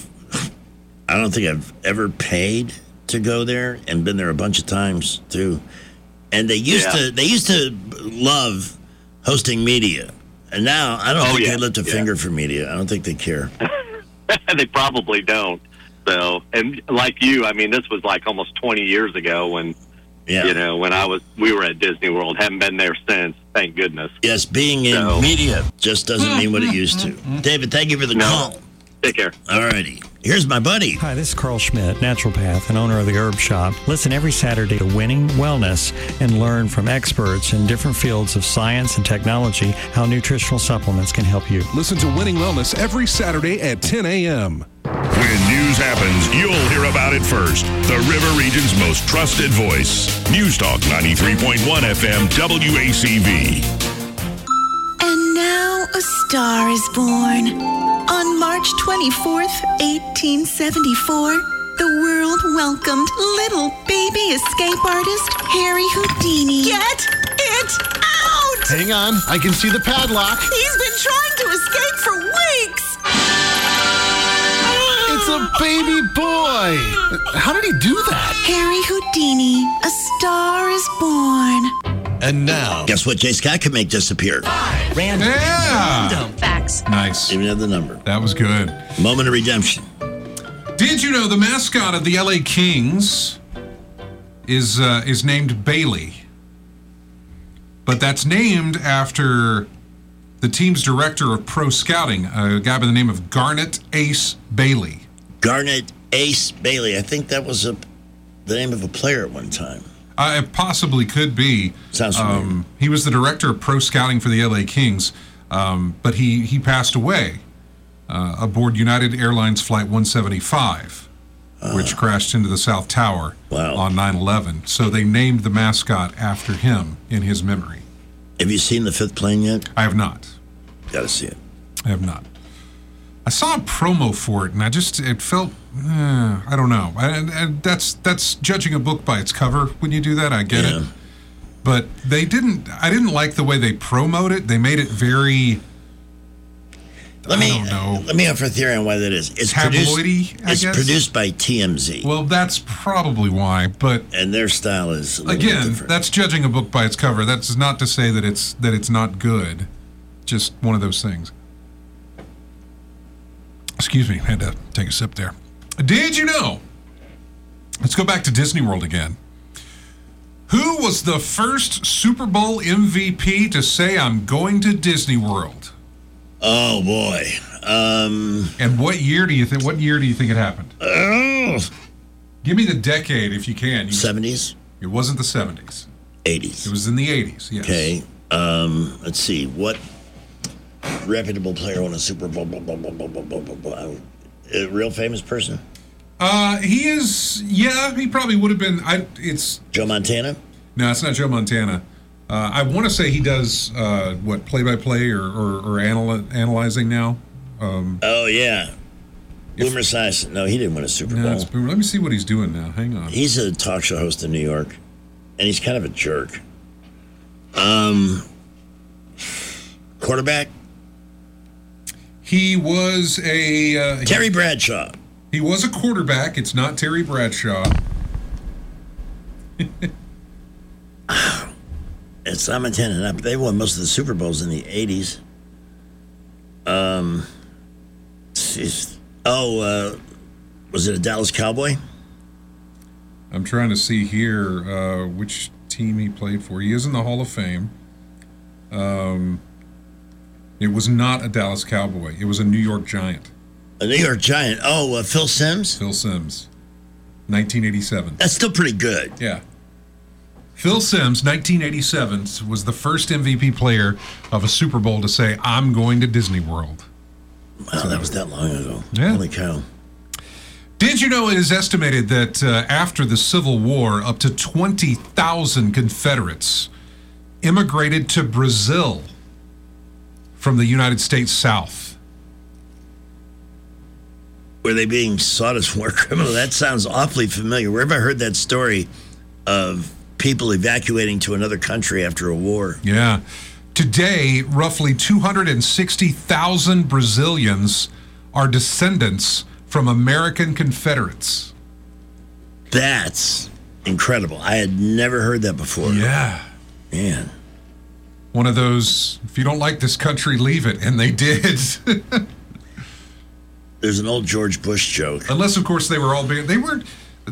don't think I've ever paid to go there and been there a bunch of times too. And they used to love hosting media. And now I don't think they lift a finger for media. I don't think they care. They probably don't. So, and like you, I mean, this was like almost 20 years ago when when we were at Disney World. Haven't been there since, thank goodness. Yes, being in media just doesn't mean what it used to. David, thank you for the call. Take care. All righty. Here's my buddy. Hi, this is Carl Schmidt, naturopath and owner of the Herb Shop. Listen every Saturday to Winning Wellness and learn from experts in different fields of science and technology how nutritional supplements can help you. Listen to Winning Wellness every Saturday at 10 a.m. When news happens, you'll hear about it first. The River Region's most trusted voice. News Talk 93.1 FM WACV. And now a star is born. On March 24th, 1874, the world welcomed little baby escape artist Harry Houdini. Get it out! Hang on, I can see the padlock. He's been trying to escape for weeks. It's a baby boy. How did he do that? Harry Houdini, a star is born. And now, guess what Jay Scott can make disappear? Random facts. Nice. Even have the number. That was good. Moment of redemption. Did you know the mascot of the LA Kings is named Bailey? But that's named after the team's director of pro scouting, a guy by the name of Garnet Ace Bailey. Garnet Ace Bailey. I think that was the name of a player at one time. It possibly could be. Sounds familiar. He was the director of pro scouting for the LA Kings, but he passed away aboard United Airlines Flight 175, which crashed into the South Tower on 9/11. So they named the mascot after him in his memory. Have you seen the fifth plane yet? I have not. Got to see it. I have not. I saw a promo for it, and it felt, I don't know. And that's judging a book by its cover when you do that. I get it. But I didn't like the way they promote it. They made it very, Let me offer a theory on why that is. It's tabloidy, I guess? It's produced by TMZ. Well, that's probably why, but... And their style is a little again, different. That's judging a book by its cover. That's not to say that it's not good. Just one of those things. Excuse me, I had to take a sip there. Did you know? Let's go back to Disney World again. Who was the first Super Bowl MVP to say, "I'm going to Disney World"? Oh boy! And what year do you think? What year do you think it happened? Give me the decade if you can. 70s. It wasn't the 70s. 80s. It was in the 80s. Yes. Okay. Let's see. What reputable player won a Super Bowl? A real famous person? He is. Yeah, he probably would have been. It's Joe Montana. No, it's not Joe Montana. I want to say he does play-by-play or analyzing now. Oh yeah, Boomer Esiason. No, he didn't win a Super Bowl. It's Boomer. Let me see what he's doing now. Hang on. He's a talk show host in New York, and he's kind of a jerk. Quarterback. He was a Terry Bradshaw. He was a quarterback. It's not Terry Bradshaw. It's I'm a 10 and up. They won most of the Super Bowls in the 80s. Was it a Dallas Cowboy? I'm trying to see here which team he played for. He is in the Hall of Fame. It was not a Dallas Cowboy. It was a New York Giant. A New York Giant. Oh, Phil Simms? Phil Simms. 1987. That's still pretty good. Yeah. Phil Simms, 1987, was the first MVP player of a Super Bowl to say, I'm going to Disney World. Wow, that was that long ago. Yeah. Holy cow. Did you know it is estimated that after the Civil War, up to 20,000 Confederates immigrated to Brazil from the United States South? Were they being sought as war criminals? That sounds awfully familiar. Where have I heard that story of people evacuating to another country after a war? Yeah. Today, roughly 260,000 Brazilians are descendants from American Confederates. That's incredible. I had never heard that before. Yeah. Man. One of those, if you don't like this country, leave it. And they did. There's an old George Bush joke. Unless, of course, they were all being, they weren't,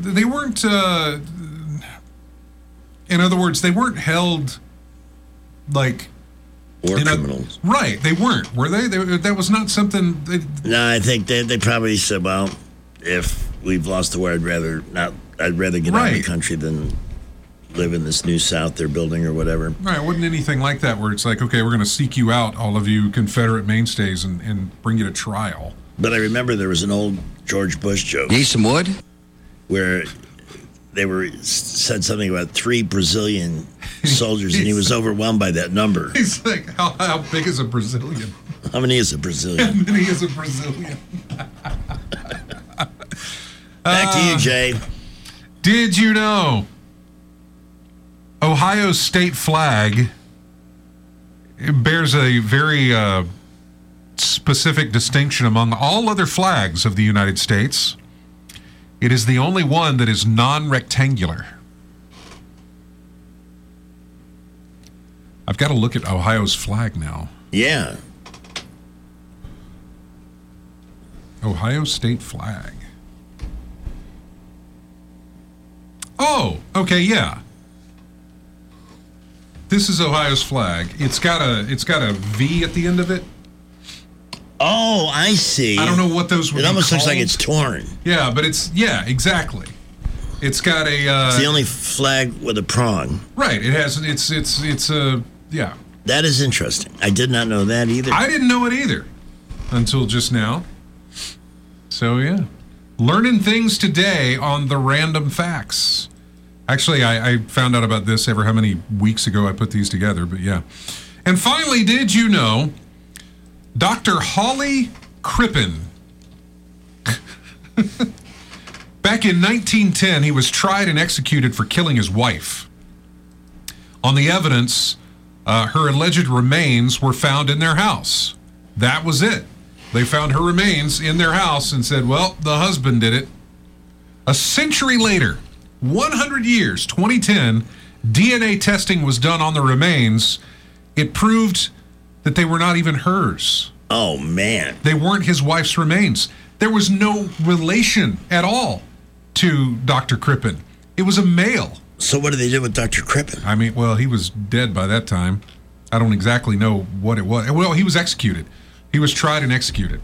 in other words, they weren't held like war criminals. Right. They weren't, were they? That was not something. No, I think they probably said, well, if we've lost the war, I'd rather get out of the country than live in this new South they're building or whatever. Right. It wasn't anything like that where it's like, okay, we're going to seek you out, all of you Confederate mainstays, and bring you to trial. But I remember there was an old George Bush joke. Need some wood? Where they said something about 3 Brazilian soldiers, and he was overwhelmed by that number. He's like, how big is a Brazilian? How many is a Brazilian? How many is a Brazilian? Back to you, Jay. Did you know Ohio's state flag bears a very specific distinction among all other flags of the United States? It is the only one that is non-rectangular. I've got to look at Ohio's flag now. Yeah. Ohio state flag. Oh, okay, yeah. This is Ohio's flag. It's got a V at the end of it. Oh, I see. I don't know what those would be. It almost looks called. like it's torn. Yeah, but exactly. It's got a. It's the only flag with a prong. Right. It has. It's a. Yeah. That is interesting. I did not know that either. I didn't know it either until just now. So yeah, learning things today on the Random Facts. Actually, I found out about this ever how many weeks ago I put these together, but yeah. And finally, did you know Dr. Holly Crippen? Back in 1910, he was tried and executed for killing his wife. On the evidence, her alleged remains were found in their house. That was it. They found her remains in their house and said, well, the husband did it. A century later, 100 years, 2010, DNA testing was done on the remains. It proved that they were not even hers. Oh, man. They weren't his wife's remains. There was no relation at all to Dr. Crippen. It was a male. So what did they do with Dr. Crippen? I mean, well, he was dead by that time. I don't exactly know what it was. Well, he was executed. He was tried and executed.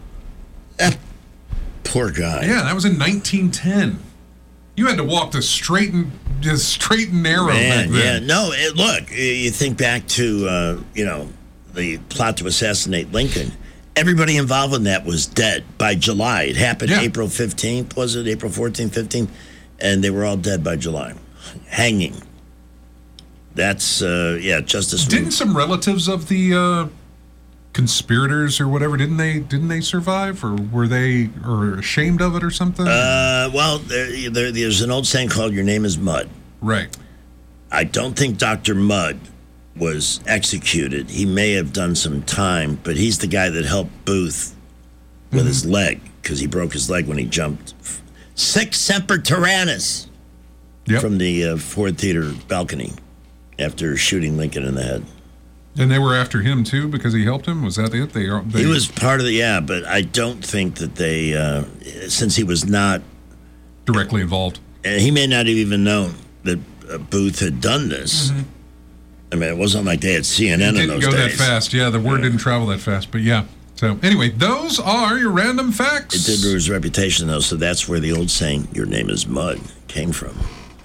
Poor guy. Yeah, that was in 1910. You had to walk the straight and narrow. Man, back then. yeah. No, look, you think back to, the plot to assassinate Lincoln. Everybody involved in that was dead by July. It happened April 15th, was it? April 14th, 15th? And they were all dead by July. Hanging. That's, justice. Didn't some relatives of the conspirators or whatever, didn't they survive, or were they ashamed of it or something? Well, there's an old saying called "Your name is Mud." Right. I don't think Dr. Mudd was executed. He may have done some time, but he's the guy that helped Booth with his leg, because he broke his leg when he jumped. Sic Semper Tyrannis from the Ford Theater balcony after shooting Lincoln in the head. And they were after him, too, because he helped him? Was that it? He was part of but I don't think that they, since he was not directly involved. And he may not have even known that Booth had done this. Mm-hmm. I mean, it wasn't like they had CNN in those days. It didn't go that fast. Yeah, the word didn't travel that fast. But yeah. So anyway, those are your random facts. It did ruin his reputation, though, so that's where the old saying, your name is mud, came from.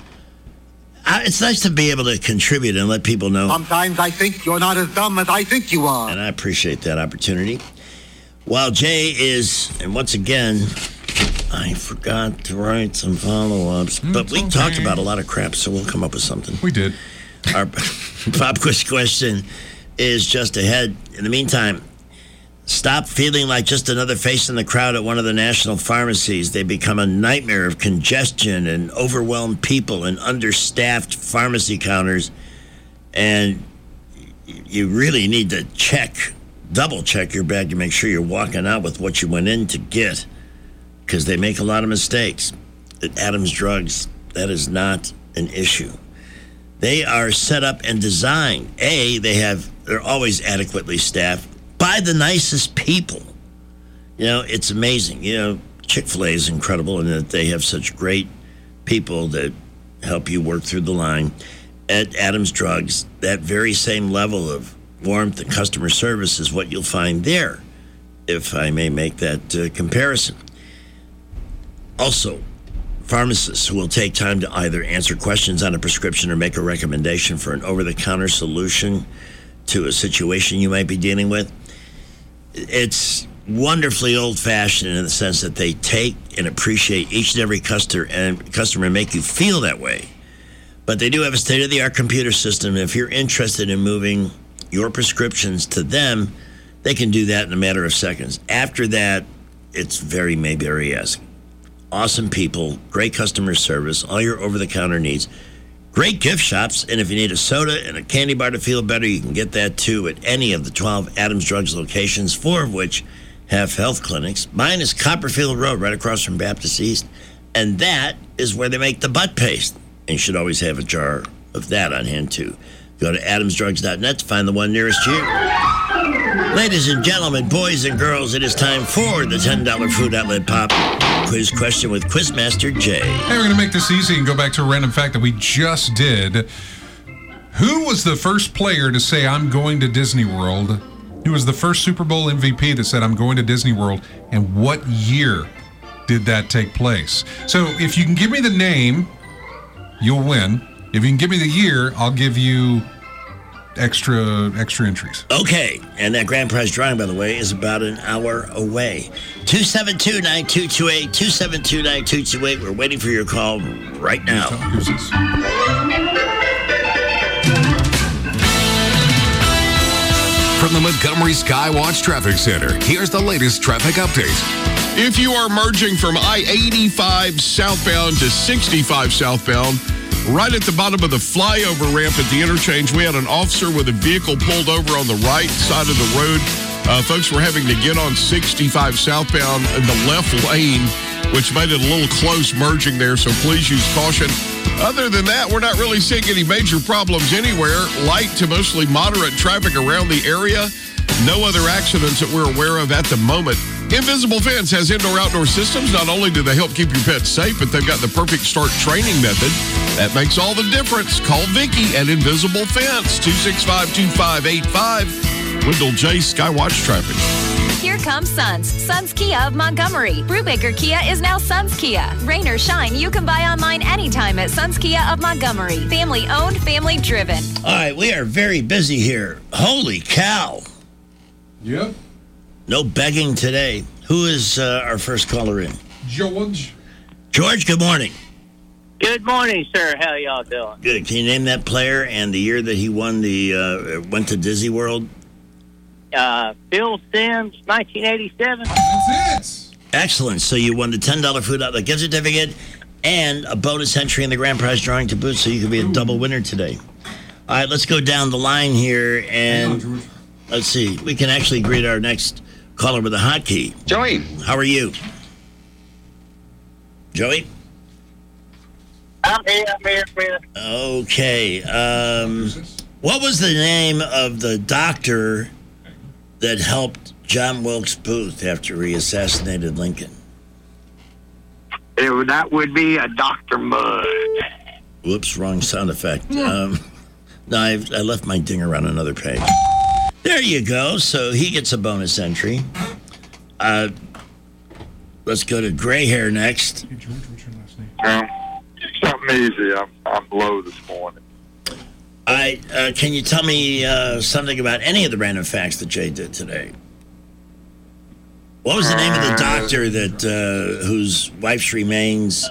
It's nice to be able to contribute and let people know. Sometimes I think you're not as dumb as I think you are. And I appreciate that opportunity. While Jay is, and once again, I forgot to write some follow-ups, but we talked about a lot of crap, so we'll come up with something. We did. Our pop quiz question is just ahead. In the meantime, stop feeling like just another face in the crowd at one of the national pharmacies. They become a nightmare of congestion and overwhelmed people and understaffed pharmacy counters. And you really need to double check your bag to make sure you're walking out with what you went in to get, because they make a lot of mistakes. At Adams Drugs, that is not an issue. They are set up and designed. They're always adequately staffed by the nicest people. It's amazing. Chick-fil-A is incredible in that they have such great people that help you work through the line. At Adams Drugs, that very same level of warmth and customer service is what you'll find there, if I may make that comparison. Also, pharmacists who will take time to either answer questions on a prescription or make a recommendation for an over-the-counter solution to a situation you might be dealing with. It's wonderfully old-fashioned in the sense that they take and appreciate each and every customer and make you feel that way. But they do have a state-of-the-art computer system. If you're interested in moving your prescriptions to them, they can do that in a matter of seconds. After that, it's very Mayberry-esque. Awesome people, great customer service, all your over-the-counter needs. Great gift shops, and if you need a soda and a candy bar to feel better, you can get that too at any of the 12 Adams Drugs locations, 4 of which have health clinics. Mine is Copperfield Road, right across from Baptist East, and that is where they make the butt paste. And you should always have a jar of that on hand too. Go to adamsdrugs.net to find the one nearest you. Ladies and gentlemen, boys and girls, it is time for the $10 Food Outlet Pop Quiz question with Quizmaster Jay. Hey, we're going to make this easy and go back to a random fact that we just did. Who was the first player to say, I'm going to Disney World? Who was the first Super Bowl MVP that said, I'm going to Disney World? And what year did that take place? So if you can give me the name, you'll win. If you can give me the year, I'll give you extra entries. Okay, and that grand prize drawing, by the way, is about an hour away. 272-9228, 272-9228. We're waiting for your call right now. From the Montgomery Skywatch Traffic Center, here's the latest traffic update. If you are merging from I-85 southbound to 65 southbound, right at the bottom of the flyover ramp at the interchange, we had an officer with a vehicle pulled over on the right side of the road. Folks were having to get on 65 southbound in the left lane, which made it a little close merging there, so please use caution. Other than that, we're not really seeing any major problems anywhere. Light to mostly moderate traffic around the area. No other accidents that we're aware of at the moment. Invisible Fence has indoor-outdoor systems. Not only do they help keep your pets safe, but they've got the Perfect Start training method. That makes all the difference. Call Vicky at Invisible Fence, 265-2585. Wendell J. Skywatch Traffic. Here comes Suns Kia of Montgomery. Brubaker Kia is now Suns Kia. Rain or shine, you can buy online anytime at Suns Kia of Montgomery. Family owned, family driven. All right, we are very busy here. Holy cow. Yep. No begging today. Who is our first caller in? George. George, good morning. Good morning, sir. How y'all doing? Good. Can you name that player and the year that he won went to Disney World? Phil Simms, 1987. That's it. Excellent. So you won the $10 Food Outlet gift certificate and a bonus entry in the grand prize drawing to boot, so you could be a double winner today. All right, let's go down the line here, and let's see. We can actually greet our next caller with a hotkey. Joey. How are you? Joey? I'm here. Okay. What was the name of the doctor that helped John Wilkes Booth after he assassinated Lincoln? That would be a Dr. Mudd. Whoops, wrong sound effect. No, I left my dinger on another page. There you go. So he gets a bonus entry. Let's go to Gray Hair next. Hey, George, what's your last name? Something easy. I'm low this morning. Can you tell me something about any of the random facts that Jay did today? What was the name of the doctor that whose wife's remains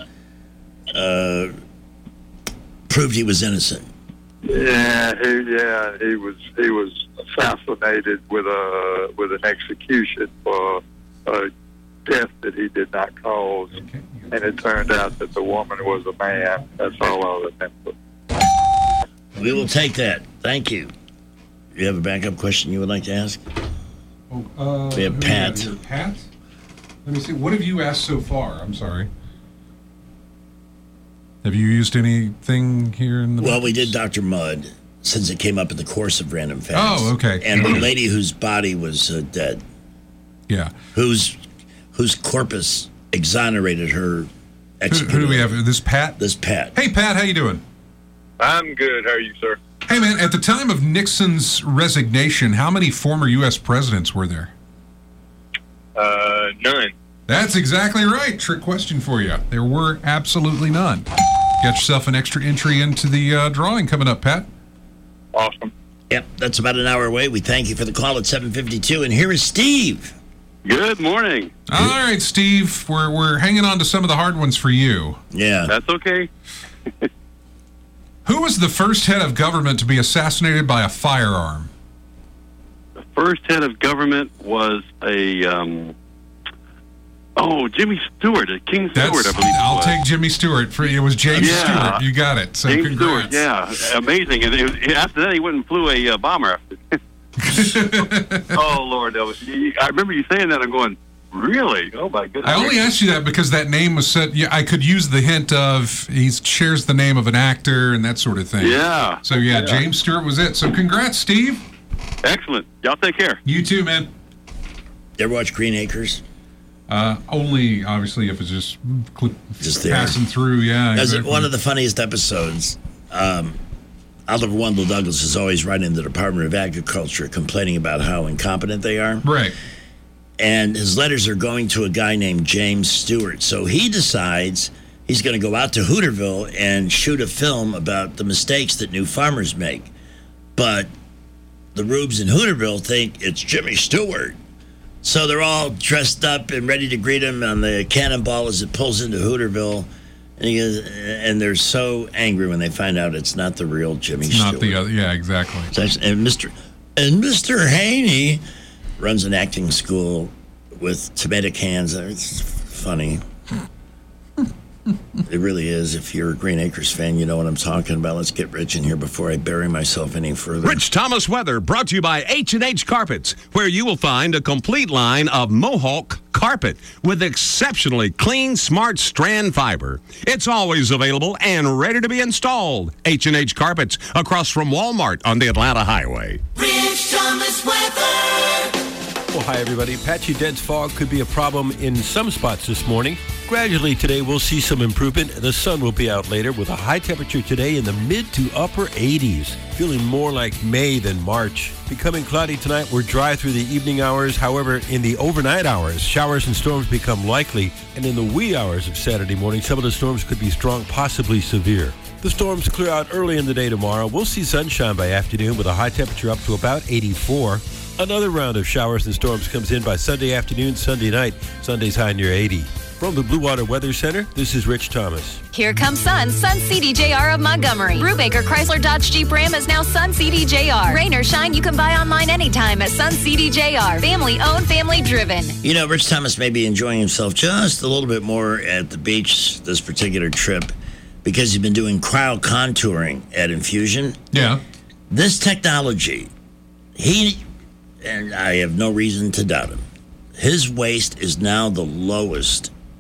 proved he was innocent? Yeah, he was assassinated with an execution for a death that he did not cause, and it turned out that the woman was a man. That's all I remember. We will take that. Thank you. You have a backup question you would like to ask? We have Pat. Pat? Let me see. What have you asked so far? I'm sorry. Have you used anything here in the... Well, we did Dr. Mudd, since it came up in the course of Random Facts. Oh, okay. And the lady whose body was dead. Yeah. Whose corpus exonerated her executed. Who do we have? This Pat? This Pat. Hey, Pat, how you doing? I'm good. How are you, sir? Hey, man, at the time of Nixon's resignation, how many former U.S. presidents were there? None. That's exactly right. Trick question for you. There were absolutely none. Got yourself an extra entry into the drawing coming up, Pat. Awesome. Yep, that's about an hour away. We thank you for the call at 7:52, and here is Steve. Good morning. All right, Steve. We're hanging on to some of the hard ones for you. Yeah. That's okay. Who was the first head of government to be assassinated by a firearm? The first head of government was a, Jimmy Stewart, King Stewart, I believe. I'll take Jimmy Stewart. It was James Stewart. You got it. So James congrats. Stewart, yeah. Amazing. And after that, he went and flew a bomber. Oh, Lord. I remember you saying that. I'm going, really? Oh, my goodness. I only asked you that because that name was said. Yeah, I could use the hint of he shares the name of an actor and that sort of thing. Yeah. So, yeah, James Stewart was it. So, congrats, Steve. Excellent. Y'all take care. You too, man. You ever watch Green Acres? Only, obviously, if it's just there. passing through. Yeah. That's exactly. one of the funniest episodes. Oliver Wendell Douglas is always writing the Department of Agriculture complaining about how incompetent they are. Right. And his letters are going to a guy named James Stewart. So he decides he's going to go out to Hooterville and shoot a film about the mistakes that new farmers make. But the rubes in Hooterville think it's Jimmy Stewart. So they're all dressed up and ready to greet him on the cannonball as it pulls into Hooterville. And they're so angry when they find out it's not the real Jimmy Stewart. Not the other. Yeah, exactly. And Mr. Haney runs an acting school with tomato cans. It's funny. It really is. If you're a Green Acres fan, you know what I'm talking about. Let's get Rich in here before I bury myself any further. Rich Thomas weather brought to you by H&H Carpets, where you will find a complete line of Mohawk carpet with exceptionally clean, smart strand fiber. It's always available and ready to be installed. H&H Carpets across from Walmart on the Atlanta Highway. Rich Thomas weather. Well, hi, everybody. Patchy dense fog could be a problem in some spots this morning. Gradually today, we'll see some improvement. The sun will be out later with a high temperature today in the mid to upper 80s. Feeling more like May than March. Becoming cloudy tonight. We're dry through the evening hours. However, in the overnight hours, showers and storms become likely. And in the wee hours of Saturday morning, some of the storms could be strong, possibly severe. The storms clear out early in the day tomorrow. We'll see sunshine by afternoon with a high temperature up to about 84. Another round of showers and storms comes in by Sunday afternoon, Sunday night. Sunday's high near 80. From the Blue Water Weather Center, this is Rich Thomas. Here comes Sun CDJR of Montgomery. Brubaker Chrysler Dodge Jeep Ram is now Sun CDJR. Rain or shine, you can buy online anytime at Sun CDJR. Family owned, family driven. You know, Rich Thomas may be enjoying himself just a little bit more at the beach this particular trip because he's been doing cryo contouring at Infusion. Yeah. This technology, and I have no reason to doubt him, his waist is now the lowest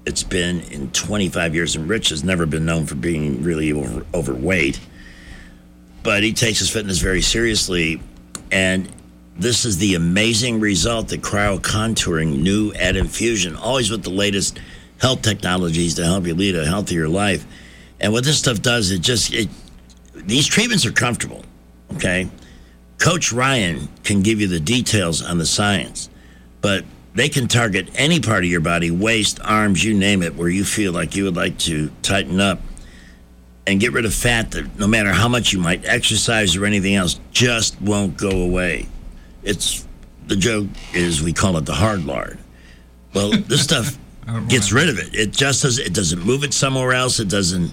it's been in 25 years. And Rich has never been known for being really overweight. But he takes his fitness very seriously. And this is the amazing result that cryo-contouring new at Infusion, always with the latest health technologies to help you lead a healthier life. And what this stuff does, these treatments are comfortable, okay? Coach Ryan can give you the details on the science, but they can target any part of your body, waist, arms, you name it, where you feel like you would like to tighten up and get rid of fat that no matter how much you might exercise or anything else, just won't go away. The joke is we call it the hard lard. Well, this stuff gets rid of it. It doesn't move it somewhere else. It doesn't,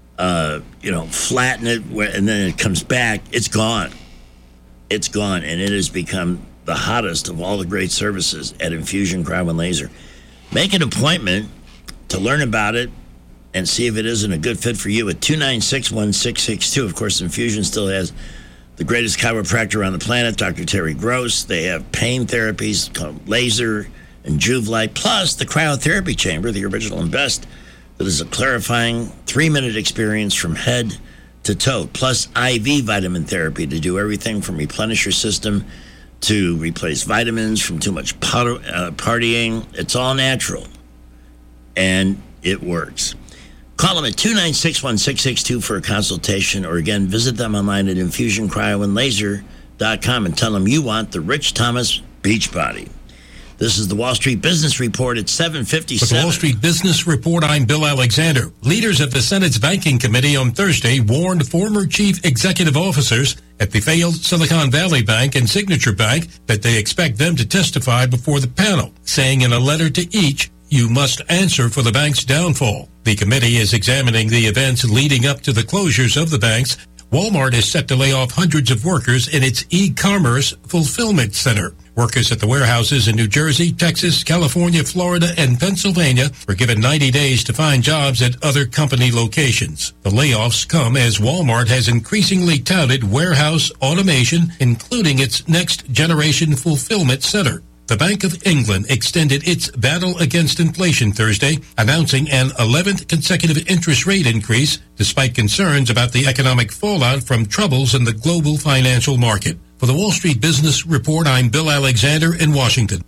flatten it, and then it comes back. It's gone. It's gone, and it has become the hottest of all the great services at Infusion Cryo and Laser. Make an appointment to learn about it and see if it isn't a good fit for you at 296-1662. Of course, Infusion still has the greatest chiropractor on the planet, Dr. Terry Gross. They have pain therapies called laser and Juve-Light, plus the cryotherapy chamber, the original and best, that is a clarifying 3-minute experience from head to toe, plus IV vitamin therapy to do everything from replenish your system to replace vitamins from too much partying. It's all natural, and it works. Call them at 296-1662 for a consultation, or again, visit them online at infusioncryoandlaser.com and tell them you want the Rich Thomas Beachbody. This is the Wall Street Business Report at 7:57. With the Wall Street Business Report, I'm Bill Alexander. Leaders of the Senate's Banking Committee on Thursday warned former chief executive officers at the failed Silicon Valley Bank and Signature Bank that they expect them to testify before the panel, saying in a letter to each, "You must answer for the bank's downfall." The committee is examining the events leading up to the closures of the banks. Walmart is set to lay off hundreds of workers in its e-commerce fulfillment center. Workers at the warehouses in New Jersey, Texas, California, Florida, and Pennsylvania were given 90 days to find jobs at other company locations. The layoffs come as Walmart has increasingly touted warehouse automation, including its next-generation fulfillment center. The Bank of England extended its battle against inflation Thursday, announcing an 11th consecutive interest rate increase, despite concerns about the economic fallout from troubles in the global financial market. For the Wall Street Business Report, I'm Bill Alexander in Washington.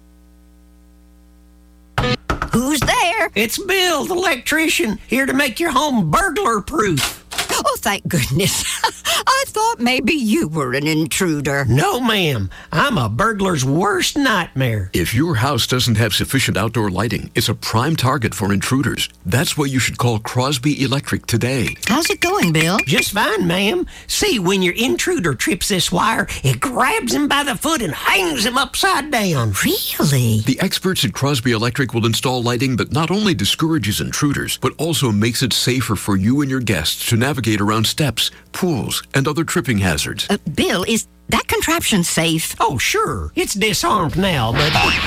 Who's there? It's Bill, the electrician, here to make your home burglar-proof. Oh, thank goodness. I thought maybe you were an intruder. No, ma'am. I'm a burglar's worst nightmare. If your house doesn't have sufficient outdoor lighting, it's a prime target for intruders. That's why you should call Crosby Electric today. How's it going, Bill? Just fine, ma'am. See, when your intruder trips this wire, it grabs him by the foot and hangs him upside down. Really? The experts at Crosby Electric will install lighting that not only discourages intruders, but also makes it safer for you and your guests to navigate around steps, pools, and other tripping hazards. Bill, is that contraption safe? Oh, sure. It's disarmed now, but...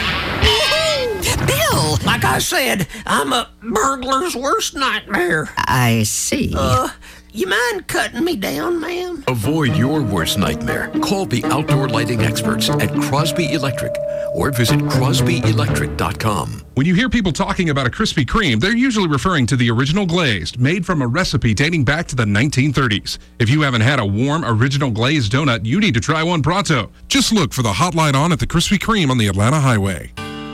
Bill! Like I said, I'm a burglar's worst nightmare. I see. You mind cutting me down, ma'am? Avoid your worst nightmare. Call the outdoor lighting experts at Crosby Electric or visit crosbyelectric.com. When you hear people talking about a Krispy Kreme, they're usually referring to the original glazed, made from a recipe dating back to the 1930s. If you haven't had a warm, original glazed donut, you need to try one pronto. Just look for the hotline on at the Krispy Kreme on the Atlanta Highway.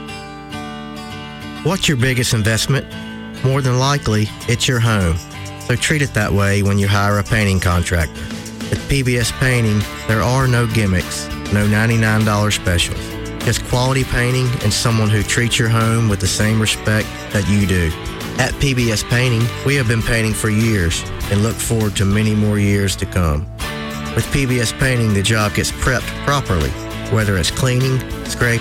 What's your biggest investment? More than likely, it's your home. So treat it that way when you hire a painting contractor. At PBS Painting, there are no gimmicks, no $99 specials. Just quality painting and someone who treats your home with the same respect that you do. At PBS Painting, we have been painting for years and look forward to many more years to come. With PBS Painting, the job gets prepped properly, whether it's cleaning, scraping,